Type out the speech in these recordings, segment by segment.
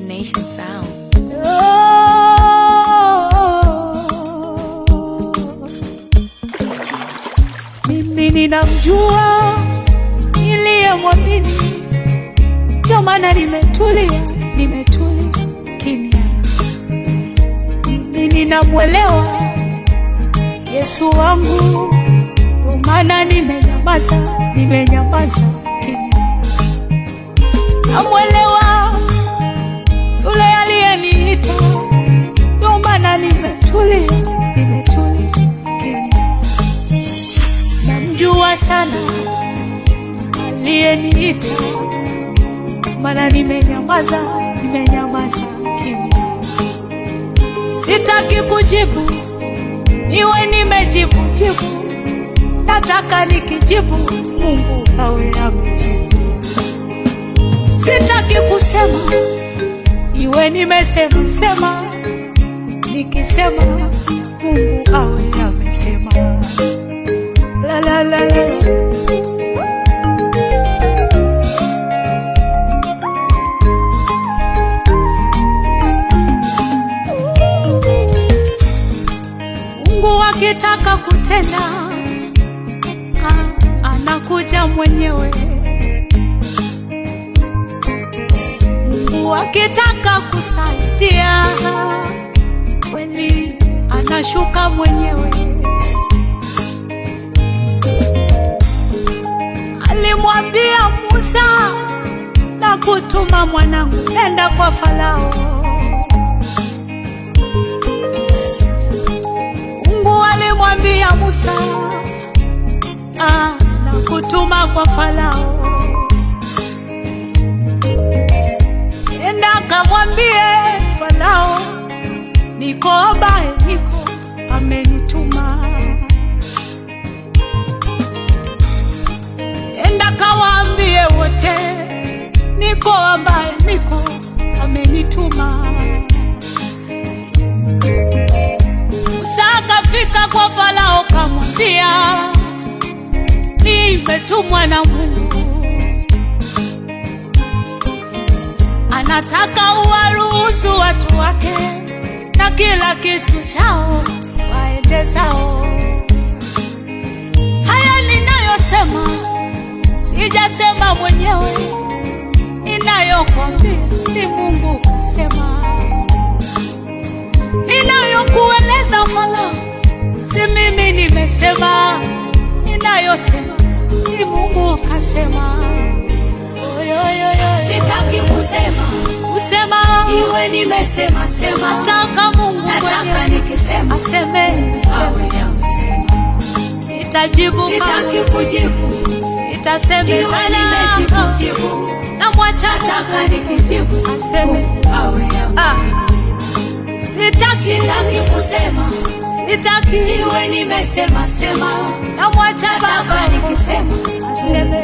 Nation Sound. Mimi ninamjua niliyemwamini, ndio maana nimetulia kimya. Mimi ninamwelewa Yesu wangu, ndio maana nimenyamaza kimya. Namwelewa yule aliyeniita, ndio maana nimetulia kimya. Namjua sana aliyeniita, maana nimenyamaza kimya. Sitaki kujibu niwe nimejibu, nataka nikijibu Mungu awe amejibu. Sitaki kusema iwe nimesema, nikisema Mungu awe amesema. La la la la. Mungu akitaka kutenda, anakuja mwenyewe. Mungu akitaka kusaidia, kweli anashuka mwenyewe. Alimwambia Musa, na kutuma mwanangu, nenda kwa Farao. Mungu alimwambia Musa, na kutuma kwa Farao. Nenda kamwambie Farao, niko amenituma. Nenda kawaambie wote, niko amenituma. Musa akafika kwa Farao kamwambia, nimetumwa na Mungu, anataka uwaruhusu watu wake na kila kitu chao waende zao. Haya ninayosema sijasema mwenyewe, ninayokwambia ni Mungu kasema. Ninayokueleza Farao si mimi nimesema, ninayosema ni Mungu kasema. Sitaki kusema iwe nimesema, nataka Mungu, nataka nikisema aseme. Sitajibu, sitaki kujibu, sitasema iwe nimejibu, na mwacha, nataka nikijibu aseme. Sitaki kusema, sitaki iwe nimesema, na mwacha Baba nikisema aseme.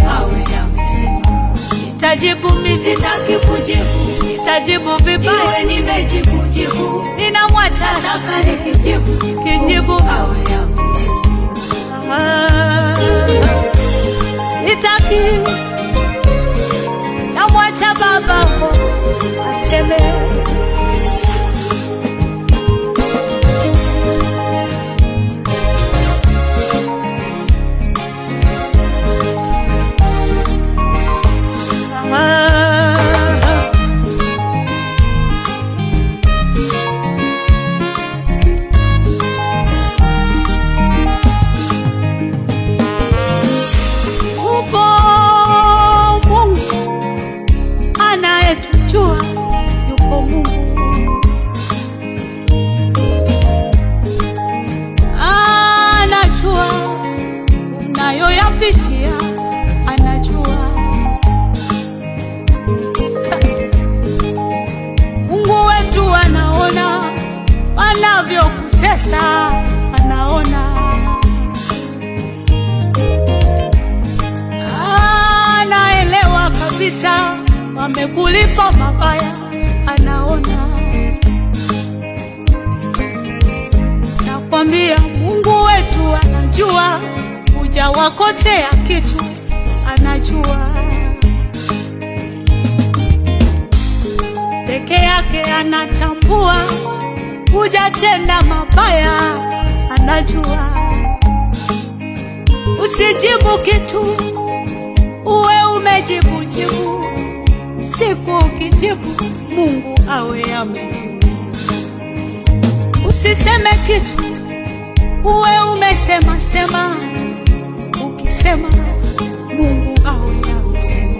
Sitajibu mimi, sitaki kujibu, sitajibu vibaya, iwe nimejibu, ninamwacha, nataka nikijibu awe amejibu. Sitaki, namwacha Baba aseme. Yupo Mungu anajua unayoyapitia, anajua. Mungu wetu anaona wanavyokutesa, anaona. Anaelewa kabisa wamekulipa mabaya, anaona. Nakwambia Mungu wetu anajua hujawakosea kitu, anajua. Peke yake anatambua, hujatenda mabaya, anajua. Usijibu kitu, uwe umejibu jibu. Siku ukijibu, Mungu awe amejibu. Usiseme kitu, uwe umesema sema. Ukisema, Mungu awe amesema.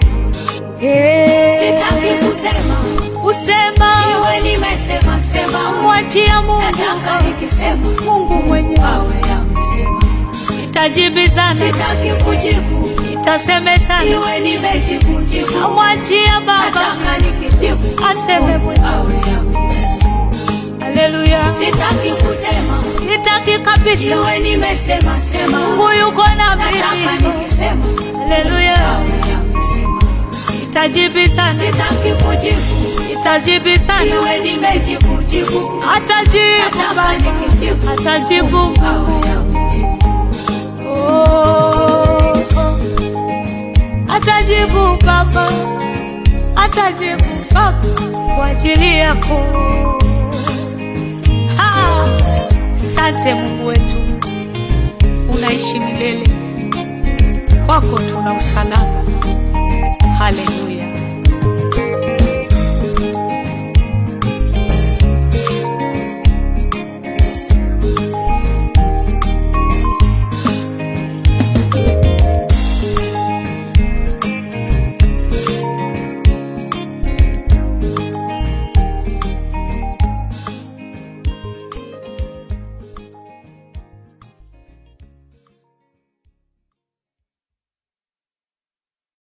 Sitaki kusema, usema. iwe nimesema sema. Mwachia Mungu. Nataka nikisema, Mungu mwenyewe awe amesema. Sitajibizana, Sitaki kujibu, sitasemezana. iwe nimejibu jibu. Mwachia Baba. Nataka nikijibu, Aseme mwenyewe. awe amesema. Haleluya. Sitaki kusema, Sitaki kabisa. iwe nimesema sema. Mungu yuko na Nataka mimi. nikisema, Haleluya. awe amesema. Sitajibizana, Sitaki kujibu, sitajibizana. iwe nimejibu jibu. Atajibu Nataka Baba. nikijibu, Atajibu awe Mungu. amejibu. Oh, oh. Atajibu Baba. Atajibu Baba kwa ajili yako. Asante Mungu wetu, unaishi milele. Kwako tuna usalama.